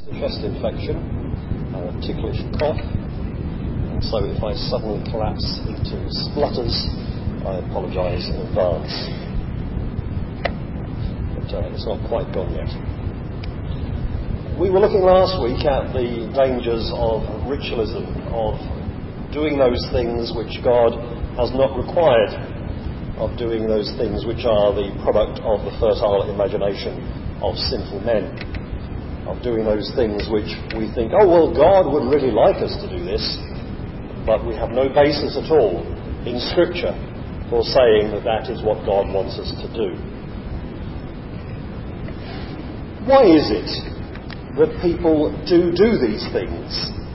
A chest infection, a ticklish cough, and so if I suddenly collapse into splutters, I apologise in advance. But it's not quite gone yet. We were looking last week at the dangers of ritualism, of doing those things which God has not required, of doing those things which are the product of the fertile imagination of sinful men, of doing those things which we think, oh well, God would really like us to do this, but we have no basis at all in Scripture for saying that that is what God wants us to do. Why is it that people do these things?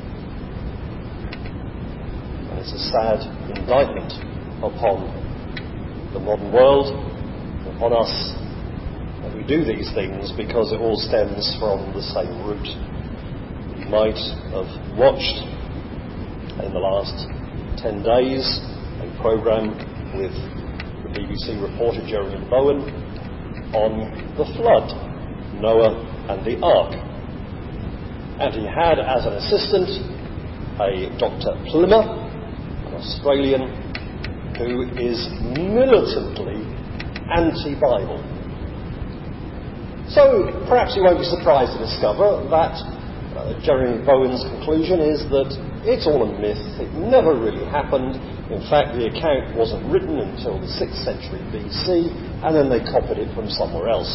And it's a sad indictment upon the modern world, upon us, that we do these things because it all stems from the same root. You might have watched in the last 10 days a programme with the BBC reporter Jeremy Bowen on the flood, Noah and the Ark. And he had as an assistant a Dr. Plimmer, an Australian, who is militantly anti-Bible. So perhaps you won't be surprised to discover that Jeremy Bowen's conclusion is that it's all a myth, it never really happened. In fact, the account wasn't written until the 6th century BC, and then they copied it from somewhere else.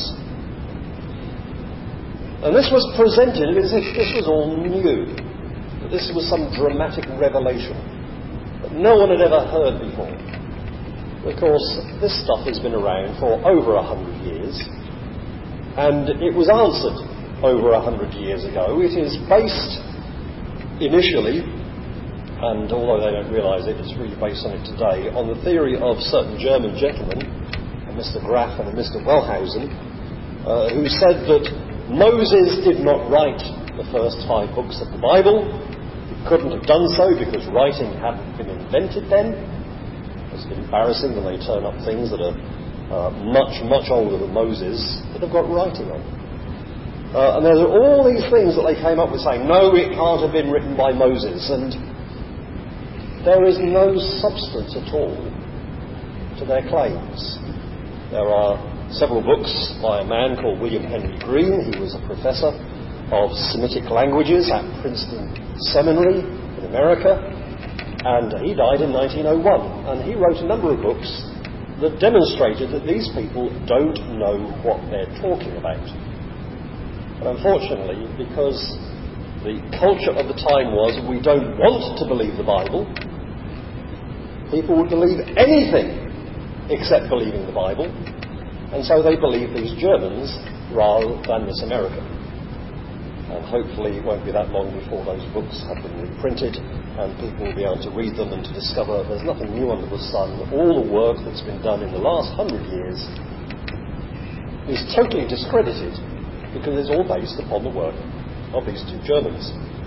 And this was presented as if this was all new, that this was some dramatic revelation that no one had ever heard before. Of course, this stuff has been around for over 100 years, and it was answered over 100 years ago. It is based initially, and although they don't realise it, it's really based on it today, on the theory of certain German gentlemen, a Mr. Graf and a Mr. Wellhausen, who said that Moses did not write the first 5 books of the Bible. He couldn't have done so because writing hadn't been invented then. It's embarrassing when they turn up things that are much, much older than Moses that have got writing on. And there are all these things that they came up with saying, no, it can't have been written by Moses. And there is no substance at all to their claims. There are several books by a man called William Henry Green. He was a professor of Semitic languages at Princeton Seminary in America, and he died in 1901. And he wrote a number of books that demonstrated that these people don't know what they're talking about. And unfortunately, because the culture of the time was we don't want to believe the Bible, people would believe anything except believing the Bible, and so they believe these Germans rather than this America. And hopefully it won't be that long before those books have been reprinted and people will be able to read them and to discover there's nothing new under the sun. All the work that's been done in the last 100 years is totally discredited because it's all based upon the work of these 2 Germans.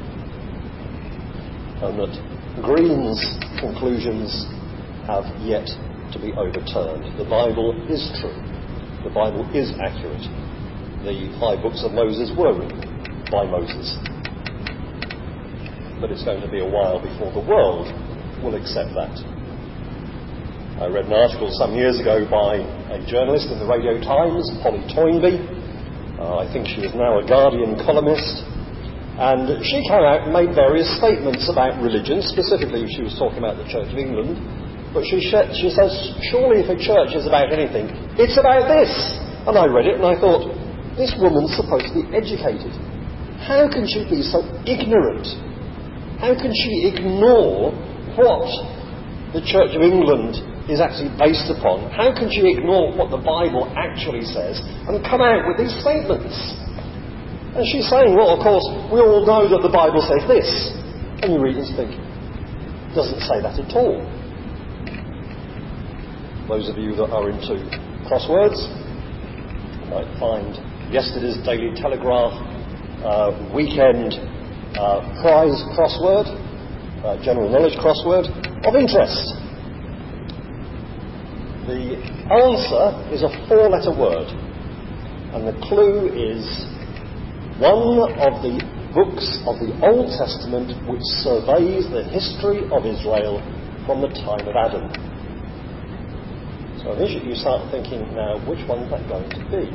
And that Green's conclusions have yet to be overturned. The Bible is true. The Bible is accurate. The 5 books of Moses were written by Moses. But it's going to be a while before the world will accept that. I read an article some years ago by a journalist in the Radio Times, Polly Toynbee. I think she is now a Guardian columnist. And she came out and made various statements about religion. Specifically, she was talking about the Church of England. But she says, surely if a church is about anything, it's about this. And I read it and I thought, this woman's supposed to be educated. How can she be so ignorant? How can she ignore what the Church of England is actually based upon? How can she ignore what the Bible actually says and come out with these statements? And she's saying, well, of course, we all know that the Bible says this. And you read and think, it doesn't say that at all. Those of you that are into crosswords might find yesterday's Daily Telegraph weekend prize crossword, general knowledge crossword, of interest. The answer is a 4-letter word, and the clue is one of the books of the Old Testament which surveys the history of Israel from the time of Adam. So initially you start thinking, now, which one's that going to be?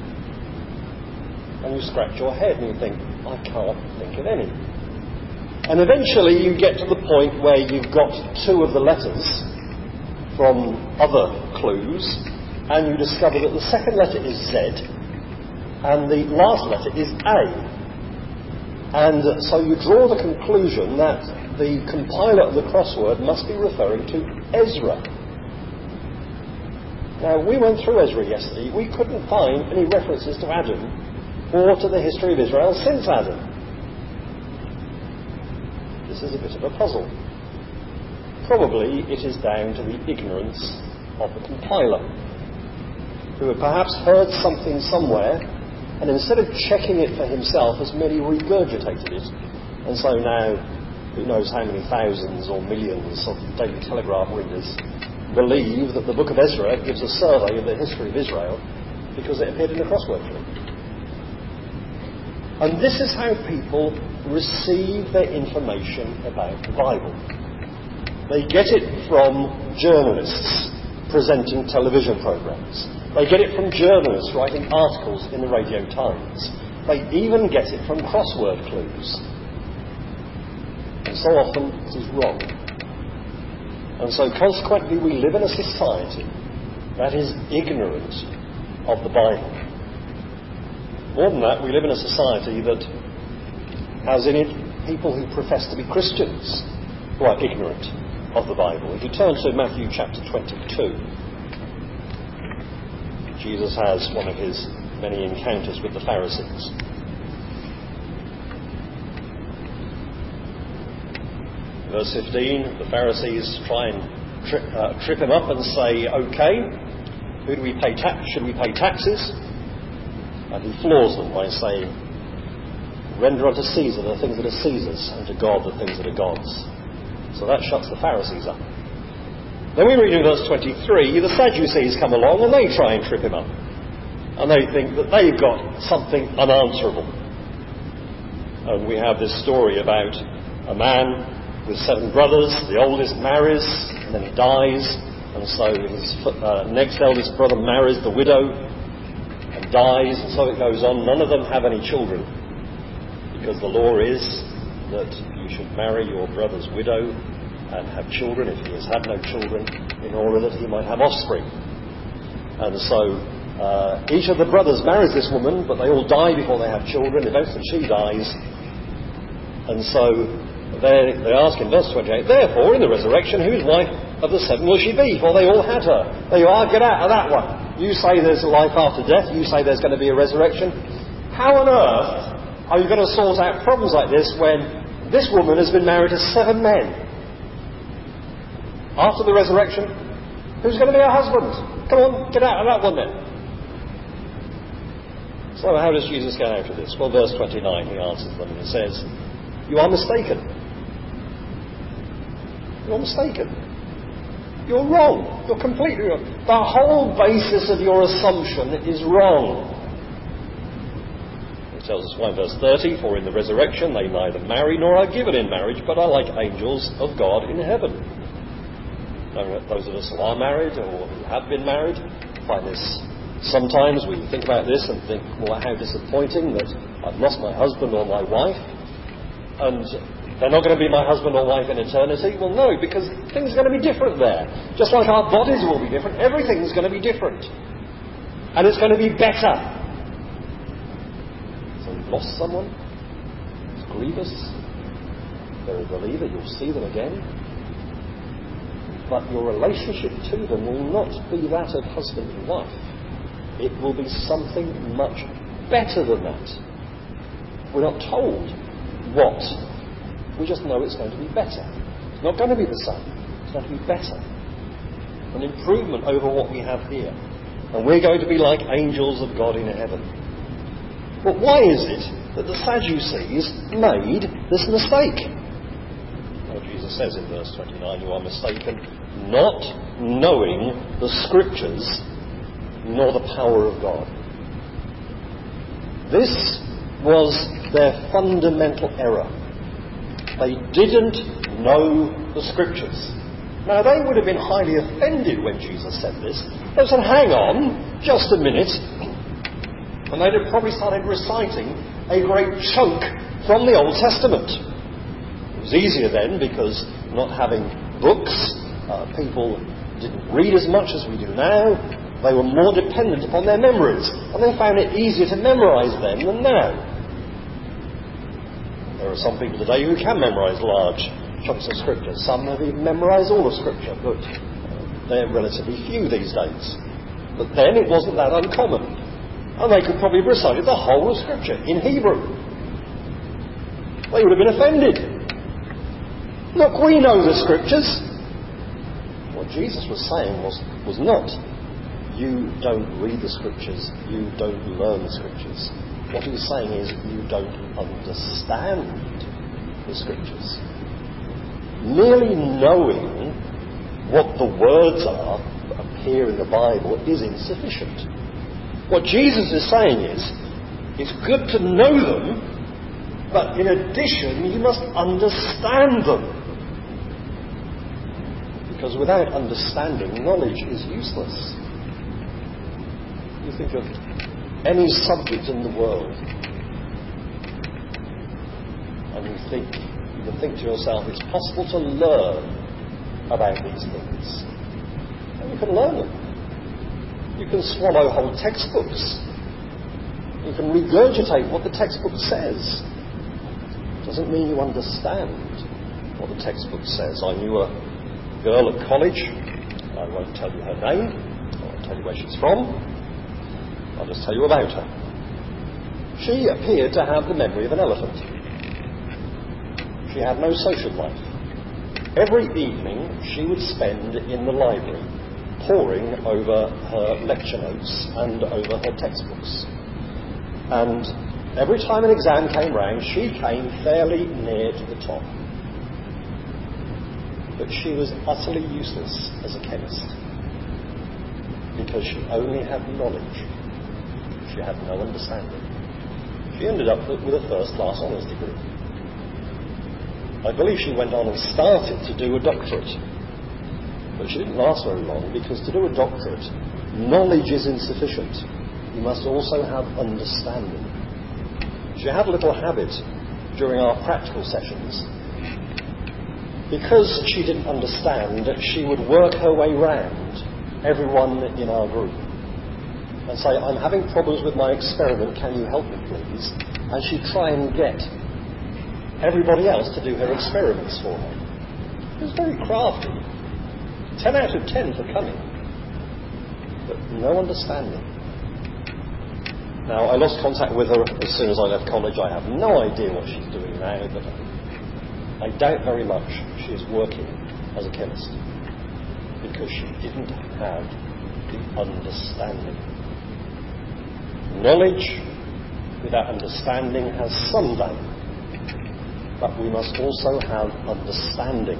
And you scratch your head and you think, I can't think of any. And eventually you get to the point where you've got two of the letters from other clues, and you discover that the second letter is Z, and the last letter is A. And so you draw the conclusion that the compiler of the crossword must be referring to Ezra. Now, we went through Ezra yesterday. We couldn't find any references to Adam or to the history of Israel since Adam. This is a bit of a puzzle. Probably it is down to the ignorance of the compiler, who had perhaps heard something somewhere, and instead of checking it for himself, has merely regurgitated it. And so now, who knows how many thousands or millions of Daily Telegraph readers believe that the book of Ezra gives a survey of the history of Israel because it appeared in a crossword clue. And this is how people receive their information about the Bible. They get it from journalists presenting television programs. They get it from journalists writing articles in the Radio Times. They even get it from crossword clues. And so often it is wrong. And so consequently we live in a society that is ignorant of the Bible. More than that, we live in a society that has in it people who profess to be Christians who are ignorant of the Bible. If you turn to Matthew chapter 22, Jesus has one of his many encounters with the Pharisees. Verse 15, the Pharisees try and trip him up and say, okay, who do we pay tax? Should we pay taxes? And he floors them by saying, render unto Caesar the things that are Caesar's, and to God the things that are God's. So that shuts the Pharisees up. Then we read in verse 23, the Sadducees come along and they try and trip him up. And they think that they've got something unanswerable. And we have this story about a man with 7 brothers. The oldest marries and then he dies. And so his next eldest brother marries the widow and dies. And so it goes on. None of them have any children, because the law is that you should marry your brother's widow and have children if he has had no children, in order that he might have offspring. And so each of the brothers marries this woman, but they all die before they have children. Eventually she dies. And so they ask in verse 28, therefore in the resurrection whose wife of the 7 will she be? For they all had her. There you are, get out of that one. You say there's a life after death, you say there's going to be a resurrection. How on earth are you going to sort out problems like this when this woman has been married to 7 men? After the resurrection, who's going to be her husband? Come on, get out of that one then. So how does Jesus get out of this? Well, verse 29, he answers them and he says, you are mistaken. You're mistaken. You're wrong. You're completely wrong. The whole basis of your assumption is wrong. It tells us why in verse 30, for in the resurrection they neither marry nor are given in marriage, but are like angels of God in heaven. Those of us who are married or who have been married find this. Sometimes we think about this and think, well, how disappointing that I've lost my husband or my wife, and they're not going to be my husband or wife in eternity. Well, no, because things are going to be different there. Just like our bodies will be different, everything's going to be different. And it's going to be better. So you've lost someone. It's grievous. They're a believer. You'll see them again. But your relationship to them will not be that of husband and wife. It will be something much better than that. We're not told what. We just know it's going to be better. It's not going to be the same. It's going to be better. An improvement over what we have here. And we're going to be like angels of God in heaven. But why is it that the Sadducees made this mistake? Well, Jesus says in verse 29, you are mistaken, not knowing the Scriptures nor the power of God. This was their fundamental error. They didn't know the Scriptures. Now, they would have been highly offended when Jesus said this. They said, hang on, just a minute. And they'd have probably started reciting a great chunk from the Old Testament. It was easier then because not having books, people didn't read as much as we do now. They were more dependent upon their memories, and they found it easier to memorise then than now. There are some people today who can memorise large chunks of Scripture. Some have even memorised all of Scripture, but they're relatively few these days. But then it wasn't that uncommon, and they could probably have recited the whole of Scripture in Hebrew. They would have been offended. Look, we know the Scriptures. What Jesus was saying was not, you don't read the Scriptures, you don't learn the Scriptures. What he was saying is, you don't understand the Scriptures. Merely knowing what the words are that appear in the Bible is insufficient. What Jesus is saying is, it's good to know them, but in addition, you must understand them. Because without understanding, knowledge is useless. You think of any subject in the world, and you can think to yourself, it's possible to learn about these things. And you can learn them. You can swallow whole textbooks. You can regurgitate what the textbook says. It doesn't mean you understand what the textbook says. I knew a girl at college. I won't tell you her name. I won't tell you where she's from. I'll just tell you about her. She appeared to have the memory of an elephant. She had no social life. Every evening she would spend in the library, poring over her lecture notes and over her textbooks. And every time an exam came round, she came fairly near to the top. But she was utterly useless as a chemist, because she only had knowledge. She had no understanding. She ended up with a first-class honours degree. I believe she went on and started to do a doctorate. But she didn't last very long, because to do a doctorate, knowledge is insufficient. You must also have understanding. She had a little habit during our practical sessions. Because she didn't understand, she would work her way round everyone in our group and say, I'm having problems with my experiment, can you help me please? And she'd try and get everybody else to do her experiments for her. It was very crafty. 10 out of 10 for cunning, but no understanding. Now, I lost contact with her as soon as I left college. I have no idea what she's doing now, but I doubt very much she is working as a chemist, because she didn't have the understanding. Knowledge without understanding has some value, but we must also have understanding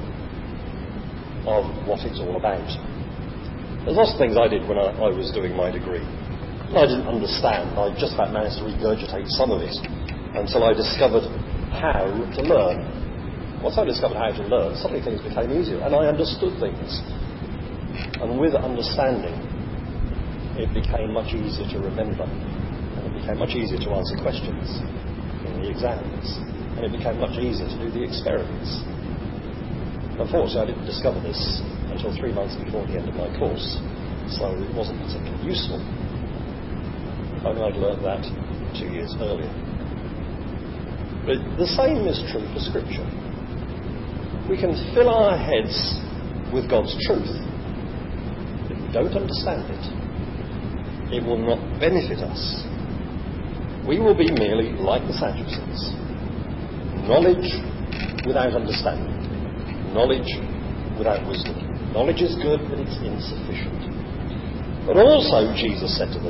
of what it's all about. There's lots of things I did when I was doing my degree. I didn't understand. I just about managed to regurgitate some of it until I discovered how to learn. Once I discovered how to learn, suddenly things became easier, and I understood things. And with understanding, it became much easier to remember, and it became much easier to answer questions in the exams, and it became much easier to do the experiments. Unfortunately, I didn't discover this until 3 months before the end of my course, so it wasn't particularly useful. If only I'd learned that 2 years earlier. But the same is true for Scripture. We can fill our heads with God's truth. If we don't understand it, it will not benefit us. We will be merely like the Sadducees. Knowledge without understanding. Knowledge without wisdom. Knowledge is good, but it's insufficient. But also, Jesus said to them,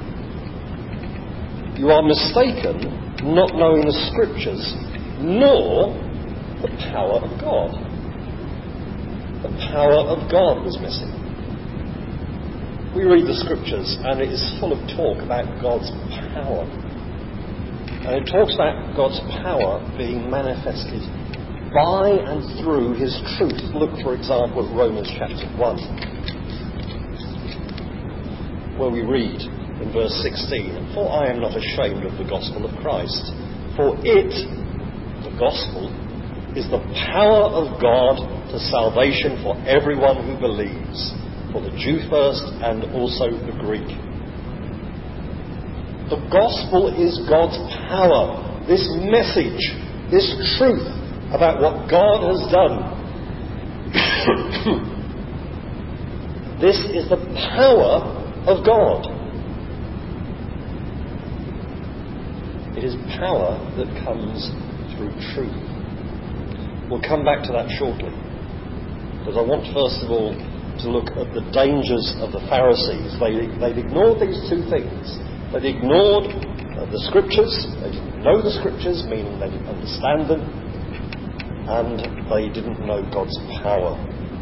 you are mistaken, not knowing the Scriptures, nor the power of God. The power of God was missing. We read the Scriptures, and it is full of talk about God's power. And it talks about God's power being manifested by and through his truth. Look, for example, at Romans chapter 1, where we read in verse 16, "For I am not ashamed of the gospel of Christ, for it," the gospel, "is the power of God to salvation for everyone who believes, for the Jew first and also the Greek." The gospel is God's power, this message, this truth about what God has done. This is the power of God. It is power that comes through truth. We'll come back to that shortly, because I want first of all to look at the dangers of the Pharisees. They'd ignored these two things. They'd ignored the Scriptures. They didn't know the Scriptures, meaning they didn't understand them, and they didn't know God's power.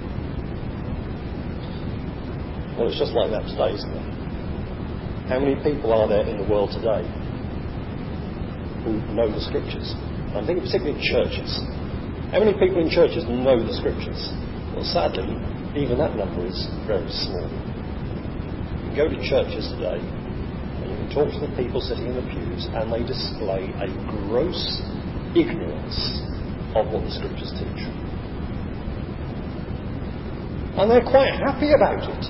Well, it's just like that today, isn't it? How many people are there in the world today who know the Scriptures? I'm thinking particularly in churches. How many people in churches know the Scriptures? Well, sadly, even that number is very small. You can go to churches today and you can talk to the people sitting in the pews, and they display a gross ignorance of what the Scriptures teach. And they're quite happy about it.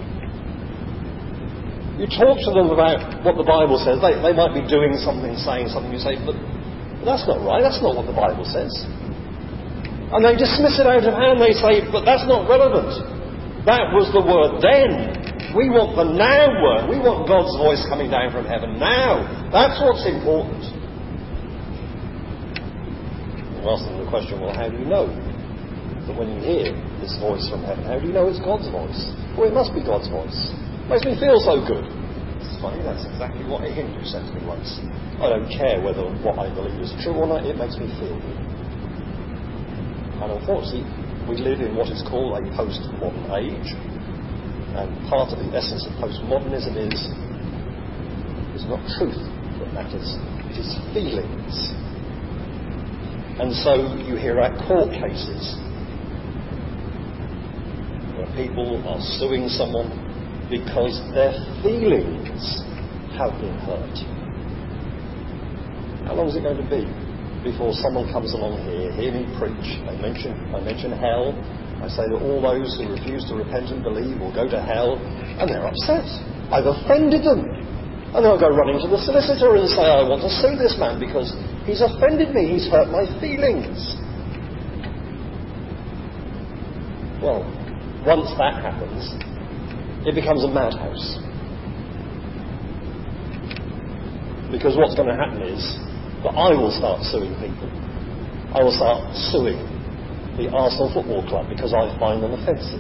You talk to them about what the Bible says, they might be doing something, saying something, you say, but that's not right, that's not what the Bible says. And they dismiss it out of hand, they say, but that's not relevant. That was the word then. We want the now word. We want God's voice coming down from heaven now. That's what's important. You ask them the question, well, how do you know that when you hear this voice from heaven, how do you know it's God's voice? Well, it must be God's voice. It makes me feel so good. It's funny, that's exactly what a Hindu said to me once. I don't care whether what I believe is true or not, it makes me feel good. And unfortunately, we live in what is called a postmodern age. And part of the essence of postmodernism is not truth that matters, it is feelings. And so you hear about court cases where people are suing someone because their feelings have been hurt. How long is it going to be before someone comes along here, hear me preach, I mention hell, I say that all those who refuse to repent and believe will go to hell, and they're upset. I've offended them. And they'll go running to the solicitor and say, I want to sue this man because he's offended me, he's hurt my feelings. Well, once that happens, it becomes a madhouse. Because what's going to happen is that I will start suing people. I will start suing the Arsenal Football Club because I find them offensive.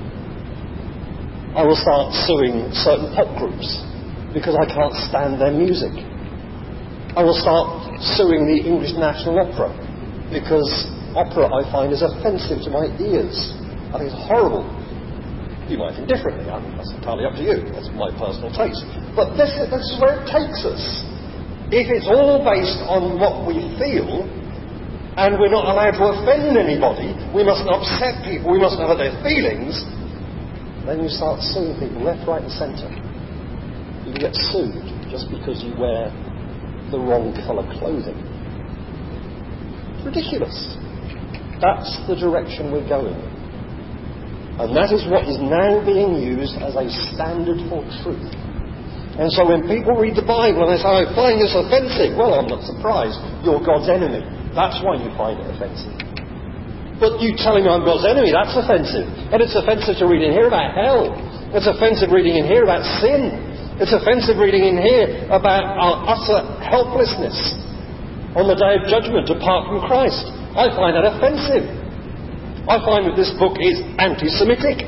I will start suing certain pop groups because I can't stand their music. I will start suing the English National Opera because opera I find is offensive to my ears. I think it's horrible. You might think differently. That's entirely up to you. That's my personal taste. But this is where it takes us. If it's all based on what we feel, and we're not allowed to offend anybody, we mustn't upset people, we mustn't hurt their feelings, then you start suing people left, right and centre. You can get sued just because you wear the wrong colour clothing. It's ridiculous. That's the direction we're going. And that is what is now being used as a standard for truth. And so when people read the Bible and they say, I find this offensive, well, I'm not surprised. You're God's enemy. That's why you find it offensive. But you telling me I'm God's enemy, that's offensive. And it's offensive to read in here about hell. It's offensive reading in here about sin. It's offensive reading in here about our utter helplessness on the day of judgment apart from Christ. I find that offensive. I find that this book is anti-Semitic.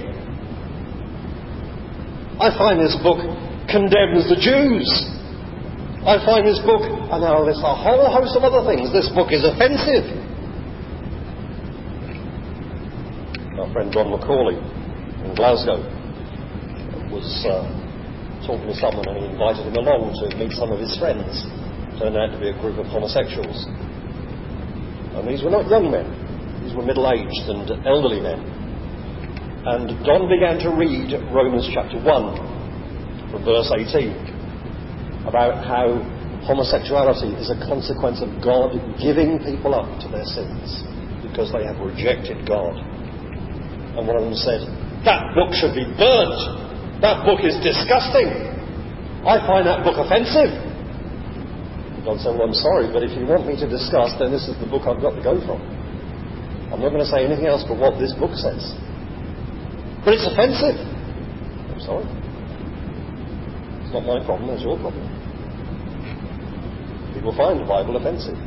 I find this book condemns the Jews. I find this book, and I'll list a whole host of other things, this book is offensive. Our friend John Macaulay in Glasgow was talking to someone and he invited him along to meet some of his friends. turned out to be a group of homosexuals. And these were not young men. These were middle-aged and elderly men. And Don began to read Romans chapter 1 from verse 18 about how homosexuality is a consequence of God giving people up to their sins because they have rejected God. And one of them said, "That book should be burnt. That book is disgusting. I find that book offensive." God said, "Well, I'm sorry, but if you want me to discuss, then this is the book I've got to go from. I'm not going to say anything else but what this book says. But it's offensive." I'm sorry. It's not my problem, it's your problem. People find the Bible offensive.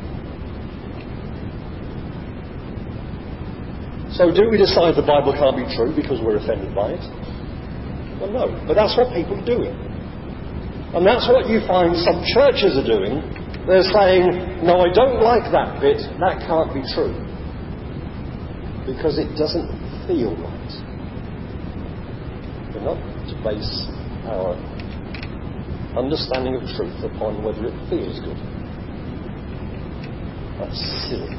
So do we decide the Bible can't be true because we're offended by it? Well, no. But that's what people are doing. And that's what you find some churches are doing. They're saying, "No, I don't like that bit. That can't be true. Because it doesn't feel right." We're not to base our understanding of truth upon whether it feels good. That's silly.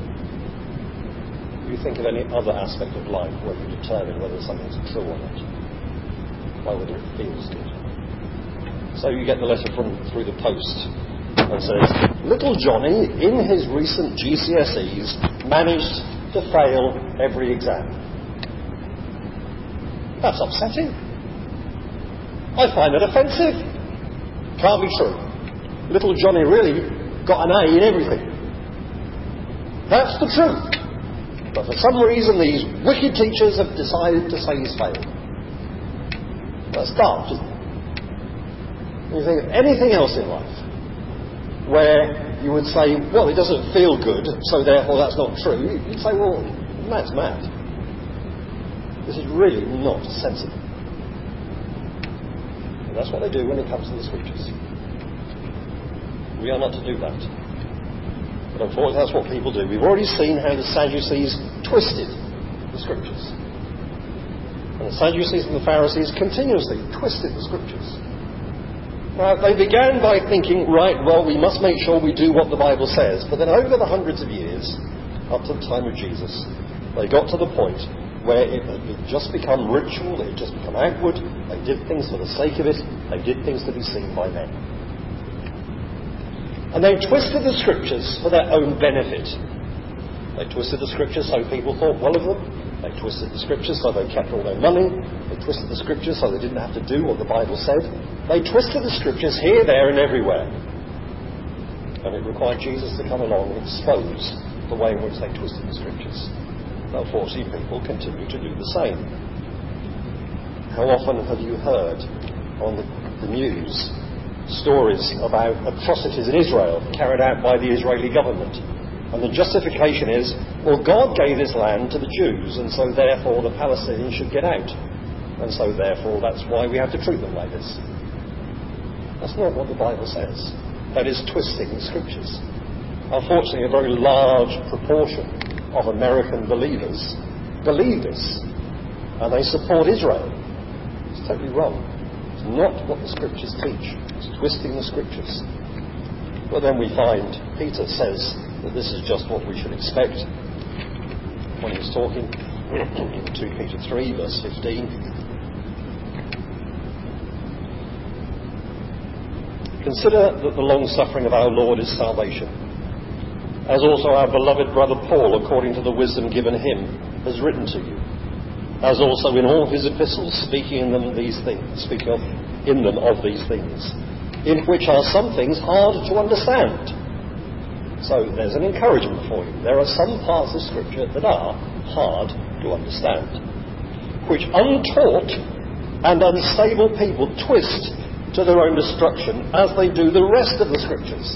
You think of any other aspect of life where you determine whether something's true or not, by whether it feels good. So you get the letter through the post and says, "Little Johnny, in his recent GCSEs, managed to fail every exam." That's upsetting. I find it offensive. Can't be true. Little Johnny really got an A in everything. That's the truth. But for some reason these wicked teachers have decided to say he's failed. That's daft, isn't it? You think of anything else in life where you would say, "Well, it doesn't feel good, so therefore that's not true." You'd say, "Well, that's mad. This is really not sensible." And that's what they do when it comes to the Scriptures. We are not to do that. But unfortunately that's what people do. We've already seen how the Sadducees twisted the Scriptures. And the Sadducees and the Pharisees continuously twisted the Scriptures. Now, they began by thinking, right, well, we must make sure we do what the Bible says. But then over the hundreds of years, up to the time of Jesus, they got to the point where it had just become ritual, it had just become outward, they did things for the sake of it, they did things to be seen by men. And they twisted the Scriptures for their own benefit. They twisted the Scriptures so people thought well of them. They twisted the Scriptures so they kept all their money. They twisted the Scriptures so they didn't have to do what the Bible said. They twisted the Scriptures here, there and everywhere. And it required Jesus to come along and expose the way in which they twisted the Scriptures. Unfortunately, people continue to do the same. How often have you heard on the news stories about atrocities in Israel carried out by the Israeli government? And the justification is, well, God gave this land to the Jews, and so therefore the Palestinians should get out. And so therefore that's why we have to treat them like this. That's not what the Bible says. That is twisting the Scriptures. Unfortunately, a very large proportion of American believers believe this, and they support Israel. It's totally wrong. It's not what the Scriptures teach. It's twisting the Scriptures. But then we find Peter says that this is just what we should expect when he's talking in 2 Peter 3 verse 15. Consider that the long-suffering of our Lord is salvation, as also our beloved brother Paul, according to the wisdom given him, has written to you, as also in all his epistles, speaking of these things, in which are some things hard to understand. So there's an encouragement for you. There are some parts of Scripture that are hard to understand, which untaught and unstable people twist to their own destruction, as they do the rest of the Scriptures.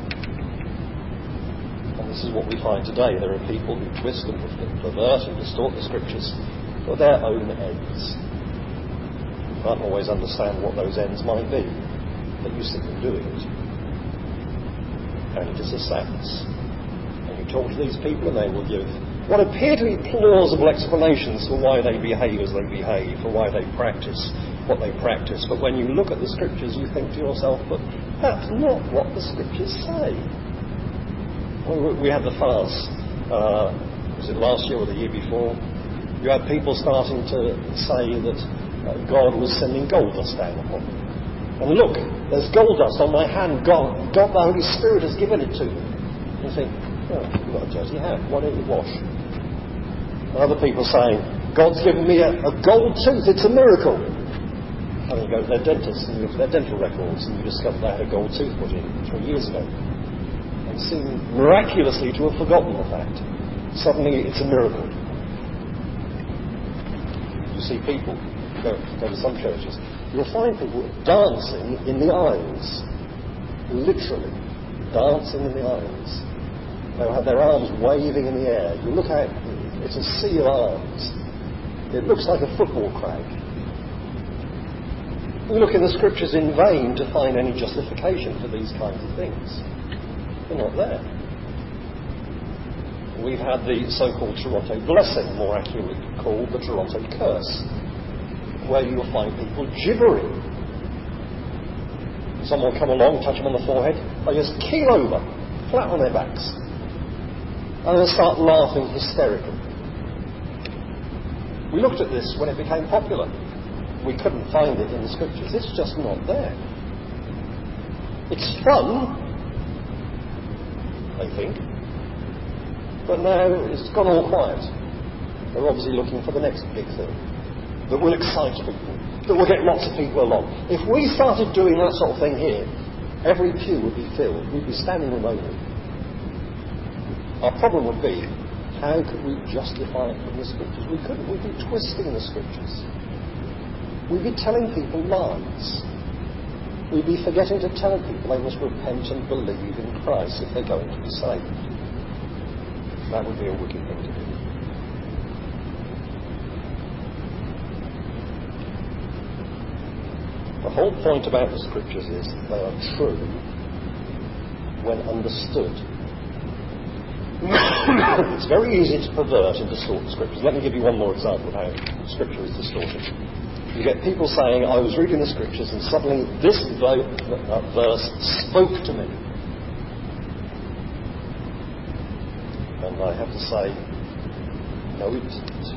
And this is what we find today. There are people who twist and pervert and distort the Scriptures for their own ends. You can't always understand what those ends might be, but you see them doing it. And it is a sadness. And you talk to these people and they will give what appear to be plausible explanations for why they behave as they behave, for why they practice what they practice. But when you look at the Scriptures, you think to yourself, but that's not what the Scriptures say. Well, we had the fast, was it last year or the year before? You had people starting to say that God was sending gold dust down upon them. And look, there's gold dust on my hand. God, the Holy Spirit has given it to me. You think, oh, you've got a dirty hand. Why don't you wash? And other people saying, God's given me a gold tooth. It's a miracle. And you go to their dentist and you look at their dental records and you discover they had a gold tooth put in 3 years ago. And seem miraculously to have forgotten the fact. Suddenly it's a miracle. You see people, go to some churches, you'll find people dancing in the aisles. Literally, dancing in the aisles. They'll have their arms waving in the air. You look out, it's a sea of arms. It looks like a football crowd. We look in the Scriptures in vain to find any justification for these kinds of things. They're not there. We've had the so-called Toronto blessing, more accurately called the Toronto curse, where you'll find people gibbering. Someone will come along, touch them on the forehead, they just keel over, flat on their backs, and they'll start laughing hysterically. We looked at this when it became popular. We couldn't find it in the Scriptures. It's just not there. It's fun, they think, but now it's gone all quiet. They're obviously looking for the next big thing that will excite people, that will get lots of people along. If we started doing that sort of thing here, every pew would be filled. We'd be standing room only. Our problem would be, how could we justify it from the Scriptures? We couldn't. We'd be twisting the Scriptures. We'd be telling people lies. We'd be forgetting to tell people they must repent and believe in Christ if they're going to be saved. That would be a wicked thing to do. The whole point about the Scriptures is they are true when understood. It's very easy to pervert and distort the Scriptures. Let me give you one more example of how Scripture is distorted. You get people saying, I was reading the Scriptures and suddenly this verse spoke to me. And I have to say, no, it didn't.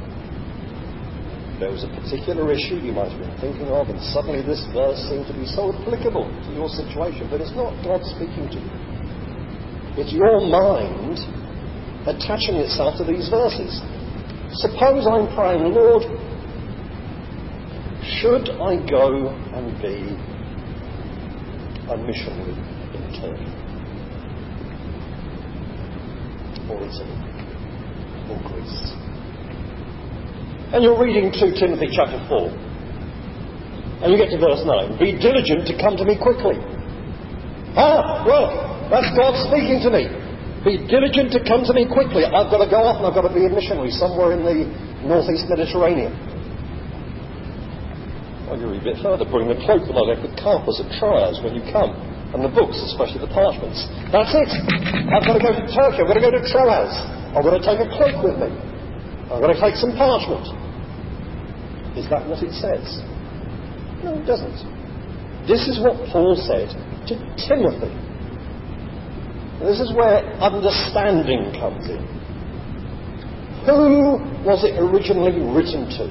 There was a particular issue you might have been thinking of, and suddenly this verse seemed to be so applicable to your situation, but it's not God speaking to you. It's your mind attaching itself to these verses. Suppose I'm praying, Lord, should I go and be a missionary in Turkey? Or Italy? Or Greece? And you're reading 2 Timothy chapter 4. And you get to verse 9. Be diligent to come to me quickly. Well, that's God speaking to me. Be diligent to come to me quickly. I've got to go off and I've got to be a missionary somewhere in the northeast Mediterranean. Well, you read a bit further. Bring the cloak that I left with Carpus at Troas when you come. And the books, especially the parchments. That's it. I've got to go to Turkey. I've got to go to Troas. I've got to take a cloak with me. I've got to take some parchment. Is that what it says? No, it doesn't. This is what Paul said to Timothy. This is where understanding comes in. Who was it originally written to?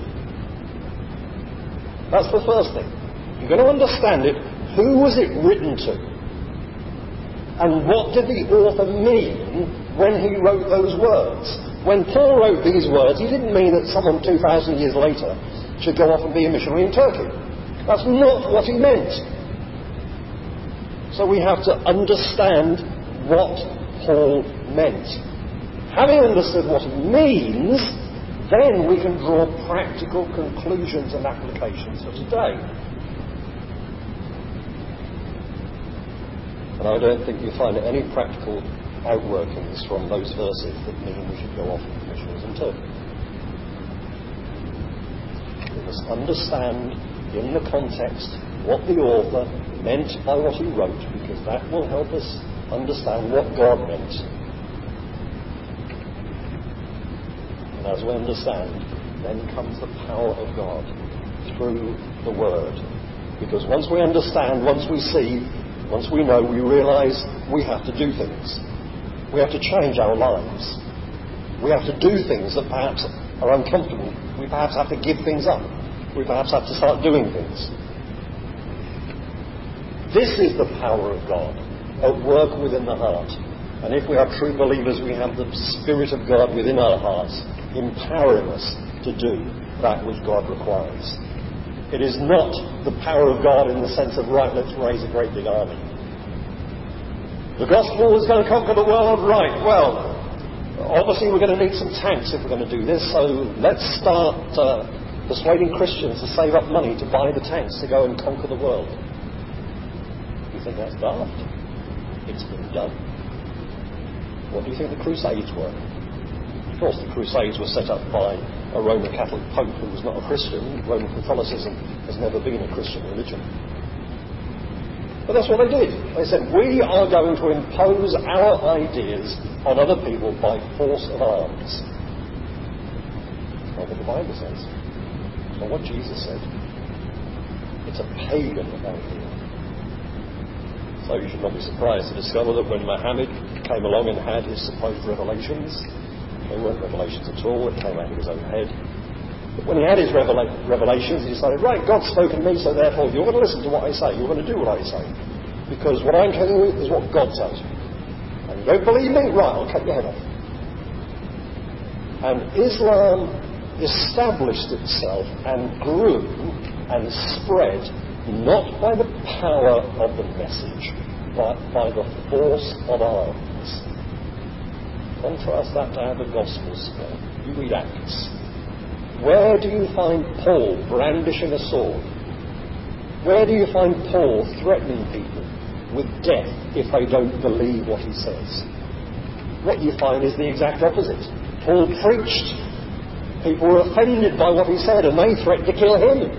That's the first thing. You're going to understand it. Who was it written to? And what did the author mean when he wrote those words? When Paul wrote these words, he didn't mean that someone 2,000 years later should go off and be a missionary in Turkey. That's not what he meant. So we have to understand what Paul meant. Having understood what he means, then we can draw practical conclusions and applications for today. And I don't think you find any practical outworkings from those verses that mean we should go off and be missionaries in Turkey. We must understand in the context what the author meant by what he wrote, because that will help us understand what God meant. And as we understand, then comes the power of God through the Word. Because once we understand, once we see, once we know, we realise we have to do things. We have to change our lives. We have to do things that perhaps are uncomfortable. We perhaps have to give things up. We perhaps have to start doing things. This is the power of God at work within the heart. And if we are true believers, we have the Spirit of God within our hearts, empowering us to do that which God requires. It is not the power of God in the sense of, right, let's raise a great big army. The gospel is going to conquer the world, right? Well, obviously we're going to need some tanks if we're going to do this, so let's start persuading Christians to save up money to buy the tanks to go and conquer the world. You think that's daft? It's been done. What do you think the Crusades were? Of course, the Crusades were set up by a Roman Catholic Pope who was not a Christian. Roman Catholicism has never been a Christian religion. But that's what they did. They said, we are going to impose our ideas on other people by force of arms. That's not what the Bible says. It's not what Jesus said. It's a pagan idea. So you should not be surprised to discover that when Muhammad came along and had his supposed revelations, they weren't revelations at all, it came out of his own head. But when he had his revelations, he decided, right, God's spoken to me, so therefore you're going to listen to what I say, you're going to do what I say. Because what I'm telling you is what God tells you. And you don't believe me? Right, I'll cut your head off. And Islam established itself and grew and spread not by the power of the message, but by the force of arms. Contrast that to how the gospel spread. You read Acts. Where do you find Paul brandishing a sword? Where do you find Paul threatening people with death if they don't believe what he says? What you find is the exact opposite. Paul preached. People were offended by what he said and they threatened to kill him.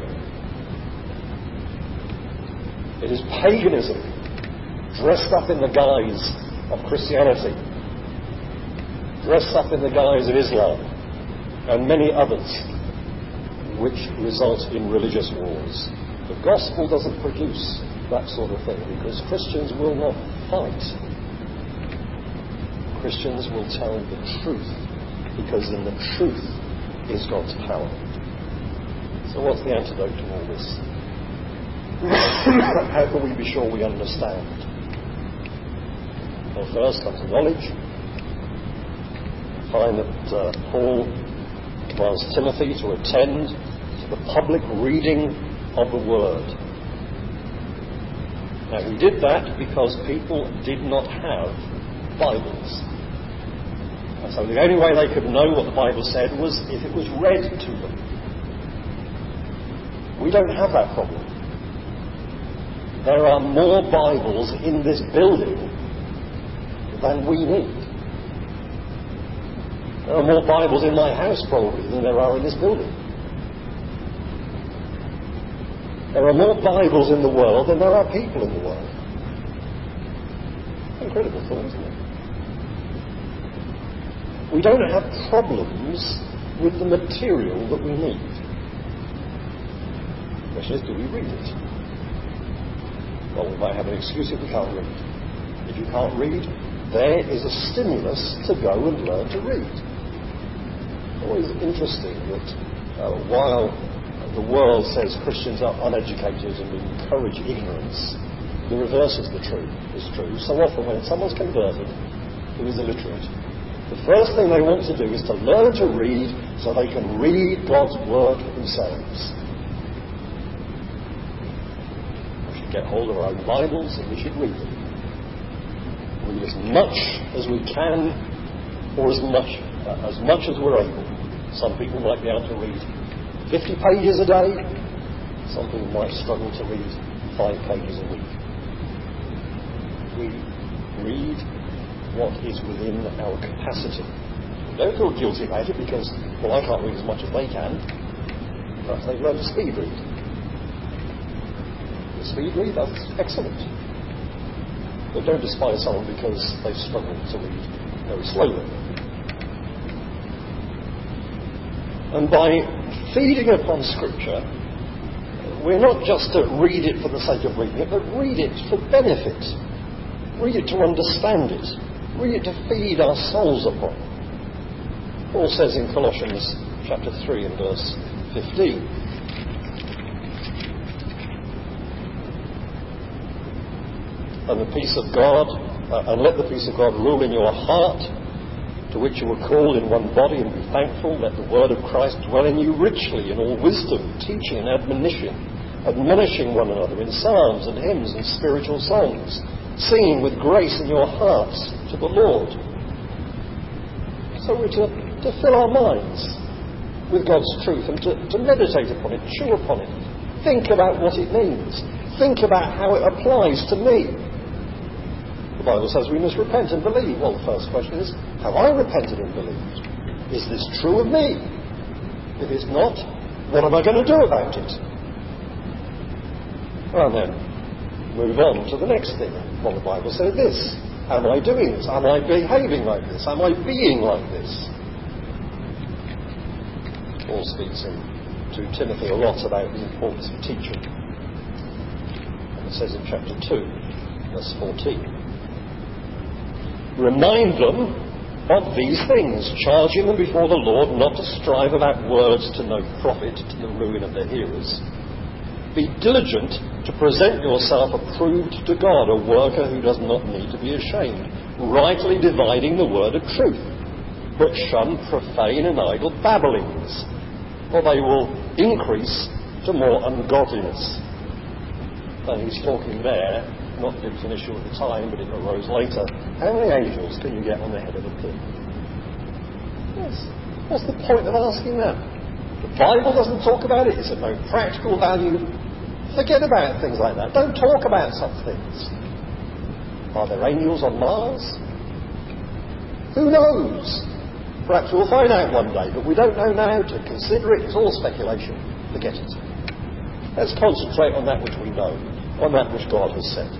It is paganism dressed up in the guise of Christianity, dressed up in the guise of Islam and many others, which result in religious wars. The gospel doesn't produce that sort of thing because Christians will not fight. Christians will tell the truth because in the truth is God's power. So what's the antidote to all this? How can we be sure we understand? Well, first comes knowledge. Find that Paul commands Timothy to attend to the public reading of the Word. Now, he did that because people did not have Bibles. And so the only way they could know what the Bible said was if it was read to them. We don't have that problem. There are more Bibles in this building than we need. There are more Bibles in my house, probably, than there are in this building. There are more Bibles in the world than there are people in the world. Incredible thought, isn't it? We don't have problems with the material that we need. The question is, do we read it? Well, we might have an excuse if we can't read. If you can't read, there is a stimulus to go and learn to read. Always interesting that while the world says Christians are uneducated and encourage ignorance, the reverse is true. So often when someone's converted who is illiterate, the first thing they want to do is to learn to read so they can read God's Word themselves. We should get hold of our own Bibles and we should read them. Read as much as we can or as much as we're able. Some people might be able to read 50 pages a day. Some people might struggle to read 5 pages a week. We read what is within our capacity. We don't feel guilty about it because, well, I can't read as much as they can. Perhaps they've learned to speed read. The speed read, that's excellent. But don't despise someone because they struggle to read very slowly. And by feeding upon Scripture, we're not just to read it for the sake of reading it, but read it for benefit. Read it to understand it. Read it to feed our souls upon. Paul says in Colossians chapter 3 and verse 15, and the peace of God, and let the peace of God rule in your heart, to which you were called in one body, and be thankful. Let the word of Christ dwell in you richly in all wisdom, teaching and admonishing one another in psalms and hymns and spiritual songs, singing with grace in your hearts to the Lord. So we're to fill our minds with God's truth and to meditate upon it, chew upon it, think about what it means, think about how it applies to me. The Bible says we must repent and believe. Well, the first question is, have I repented and believed? Is this true of me? If it's not, what am I going to do about it? And then move on to the next thing. Well, the Bible says this. Am I doing this? Am I behaving like this? Am I being like this? Paul speaks to Timothy a lot about the importance of teaching. And it says in chapter 2, verse 14, remind them of these things, charging them before the Lord not to strive about words to no profit, to the ruin of their hearers. Be diligent to present yourself approved to God, a worker who does not need to be ashamed, rightly dividing the word of truth. But shun profane and idle babblings, or they will increase to more ungodliness. And he's talking there, not that it was an issue at the time, but it arose later. How many angels can you get on the head of a pin? Yes. What's the point of asking that? The Bible doesn't talk about it. It's of no practical value. Forget about things like that. Don't talk about such things. Are there angels on Mars? Who knows? Perhaps we'll find out one day, but we don't know now. To consider it is all speculation. Forget it. Let's concentrate on that which we know, on that which God has said.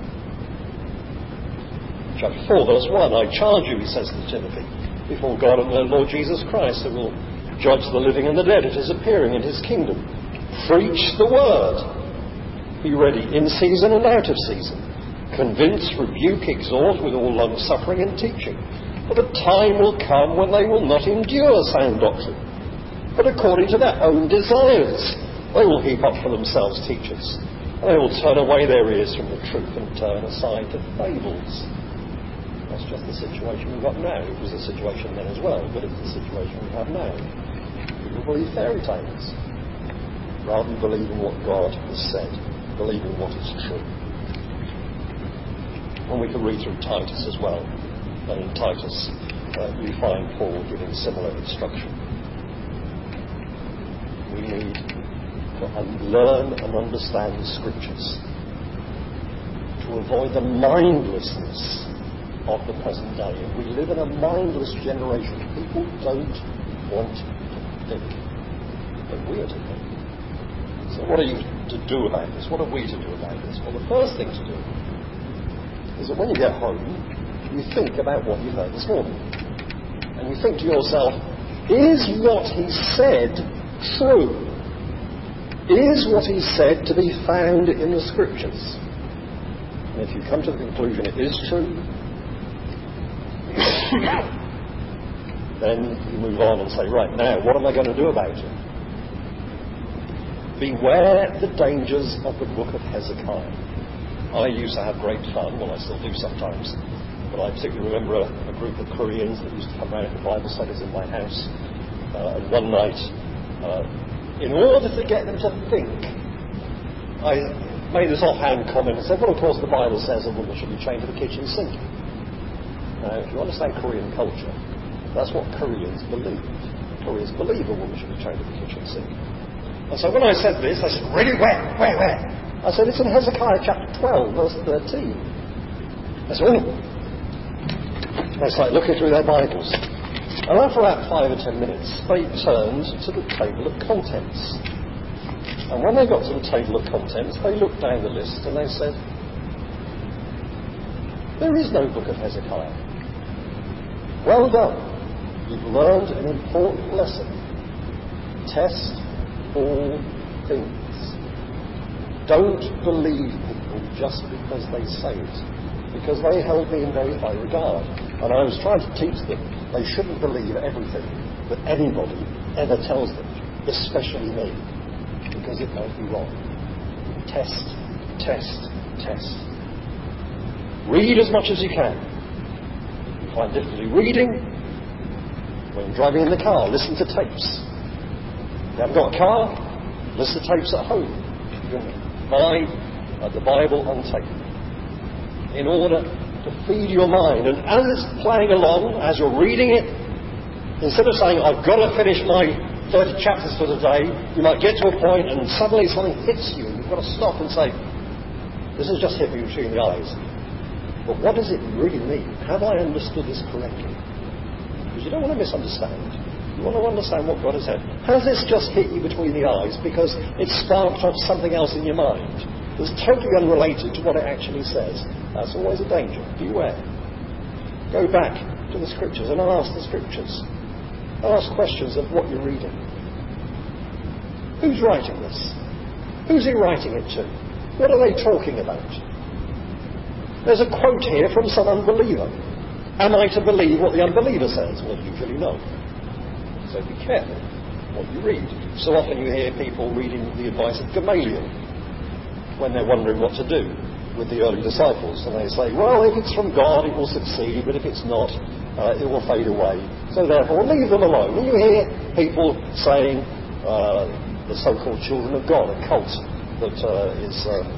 Chapter 4, verse 1, I charge you, he says to Timothy, before God and the Lord Jesus Christ, who will judge the living and the dead at his appearing in his kingdom. Preach the word. Be ready in season and out of season. Convince, rebuke, exhort with all long-suffering and teaching. For the time will come when they will not endure sound doctrine, but according to their own desires they will heap up for themselves teachers. And they will turn away their ears from the truth and turn aside to fables. That's just the situation we've got now. It was the situation then as well, but it's the situation we have now. People believe fairy tales rather than believing what God has said, believing what is true. And we can read through Titus as well. And in Titus we find Paul giving similar instruction. We need to learn and understand the Scriptures to avoid the mindlessness of the present day. We live in a mindless generation. People don't want to think, but we are to think. So what are you to do about this? What are we to do about this? Well, the first thing to do is that when you get home, you think about what you heard this morning. And you think to yourself, is what he said true? Is what he said to be found in the Scriptures? And if you come to the conclusion it is true, then you move on and say, right, now, what am I going to do about it? Beware the dangers of the book of Hezekiah. I used to have great fun, well, I still do sometimes, but I particularly remember a group of Koreans that used to come round to Bible studies in my house, and one night, in order to get them to think, I made this offhand comment and said, well, of course, the Bible says a woman should be chained to the kitchen sink. Now, if you understand Korean culture, that's what Koreans believe. Koreans believe a woman should be chained to the kitchen sink. And so when I said this, they said, really? Where? I said, it's in Hezekiah chapter 12, verse 13. I said, oh. They started looking through their Bibles. And after about 5 or 10 minutes, they turned to the table of contents. And when they got to the table of contents, they looked down the list and they said, there is no book of Hezekiah. Well done. You've learned an important lesson. Test all things. don't believe people just because they say it, because they held me in very high regard. And I was trying to teach them they shouldn't believe everything that anybody ever tells them, especially me, because it might be wrong. Test, test, test. Read as much as you can. If you find difficulty reading, when driving in the car, listen to tapes. If you haven't got a car, listen to tapes at home. You can buy the Bible on tape in order to feed your mind. And as it's playing along, as you're reading it, instead of saying, I've got to finish my 30 chapters for the day, you might get to a point and suddenly something hits you and you've got to stop and say, this has just hit me between the eyes. But what does it really mean? Have I understood this correctly? Because you don't want to misunderstand. You want to understand what God has said. Has this just hit you between the eyes because it sparked off something else in your mind that's totally unrelated to what it actually says? That's always a danger. Beware. Go back to the Scriptures and ask the Scriptures. Ask questions of what you're reading. Who's writing this? Who's he writing it to? What are they talking about? There's a quote here from some unbeliever. Am I to believe what the unbeliever says? Well, usually no. So be careful what you read. So often you hear people reading the advice of Gamaliel when they're wondering what to do with the early disciples. And they say, well, if it's from God, it will succeed, but if it's not, it will fade away. So therefore, leave them alone. And you hear people saying the so-called children of God, a cult that is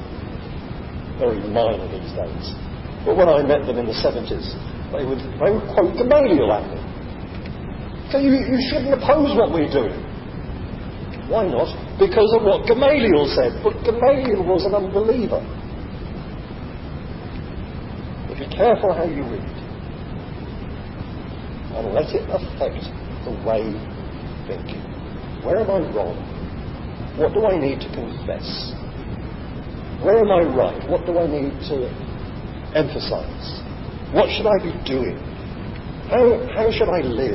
very minor these days. But when I met them in the 70s, they would quote Gamaliel at me. So you shouldn't oppose what we're doing. Why not? Because of what Gamaliel said. But Gamaliel was an unbeliever. But be careful how you read. And let it affect the way you think. Where am I wrong? What do I need to confess? Where am I right? What do I need to emphasize? What should I be doing? How should I live?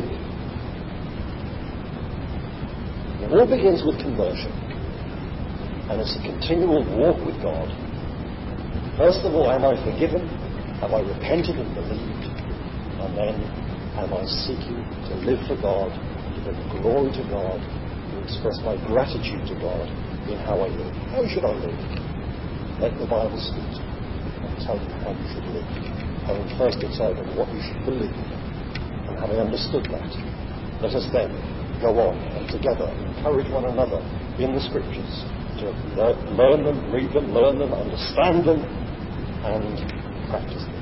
It all begins with conversion. And it's a continual walk with God. First of all, am I forgiven? Have I repented and believed? And then, am I seeking to live for God, to bring glory to God, to express my gratitude to God in how I live? How should I live? Let the Bible speak and tell you how you should live. Having first decided what you should believe, and having understood that, let us then go on and together encourage one another in the Scriptures to learn them, read them, learn them, understand them, and practice them.